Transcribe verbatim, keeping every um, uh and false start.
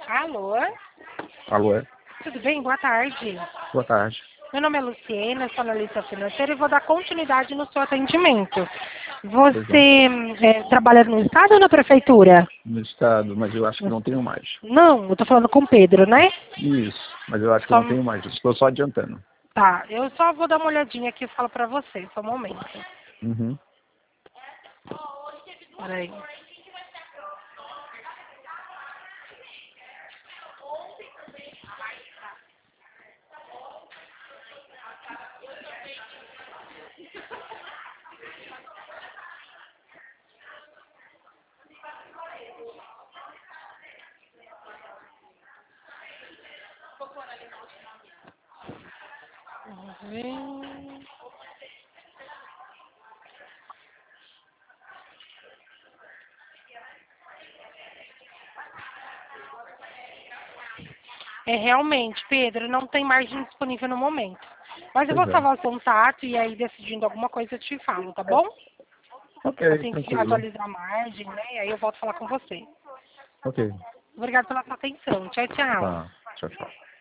Alô? Alô, é? Tudo bem? Boa tarde. Boa tarde. Meu nome é Luciena, sou analista financeira e vou dar continuidade no seu atendimento. Pois Você é, trabalha no Estado ou na Prefeitura? No estado, mas eu acho que não tenho mais. Não, eu tô falando com o Pedro, né? Isso, mas eu acho que Só- não tenho mais. Estou só adiantando. Tá, eu só vou dar uma olhadinha aqui e falo pra você, só um momento. Uhum. Peraí. Vamos ver. É realmente, Pedro, não tem margem disponível no momento. Mas eu Pois vou é. salvar o contato e aí decidindo alguma coisa eu te falo, tá bom? Ok, Assim que tranquilo. atualizar a margem, né? E aí eu volto a falar com você. Ok. Obrigada pela sua atenção. Tchau, tchau. Tá. Tchau, tchau.